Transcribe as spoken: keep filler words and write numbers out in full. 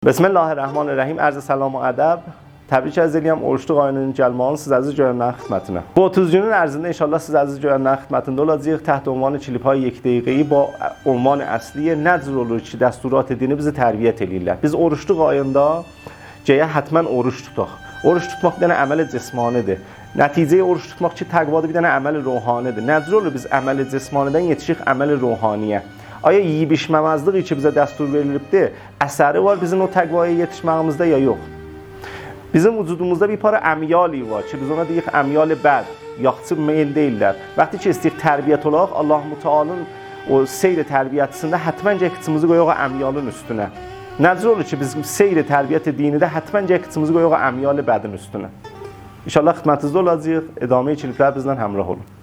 بسم الله الرحمن الرحیم. عرض سلام و ادب. Təbrik əziz eləyəm. Oruçluq ayının gəlmağını siz əziz görənlərin xidmətinə. Bu otuz günün ərzində inşallah siz əziz görənlərin xidmətində olacağıq. Təhت عنوان klipay یک dəqiqəyi با عنوان əsliyə necə olur ki, dəsturat edini bizi tərbiyyət eləyirlər. Biz oruçluq ayında gəyə hətmən oruç tutaq. Oruç tutmaq bir dənə əməl cismanidir. Nəticəyə oruç tutmaq ki, təqvadır bir dənə əməl ruhanidir. Necə olur biz əməl cismanidən yetişik əməl ruhaniyə? Aya yeyib içməməzlik ki, bizə dəstur verilibdir, əsəri var bizim o təqvaya yetişməyimizdə ya yox? Bizim vücudumuzda bir para əmyali var ki, biz ona deyirik əmyali bəd, yaxçı meyl deyirlər. Vaxtı ki, istəyik tərbiyyət olaq, Allah-u Teala'nın o seyr tərbiyyətisində hətməncə qıçımızı qoyaq əmyalın üstünə. Necə olur ki, biz seyr tərbiyyət ediyində hətməncə qıçımızı qoyaq əmyali bədin üstünə. İnşallah xidmətinizdə olacağıq. Edamə kliplər bizlə həmrah olun.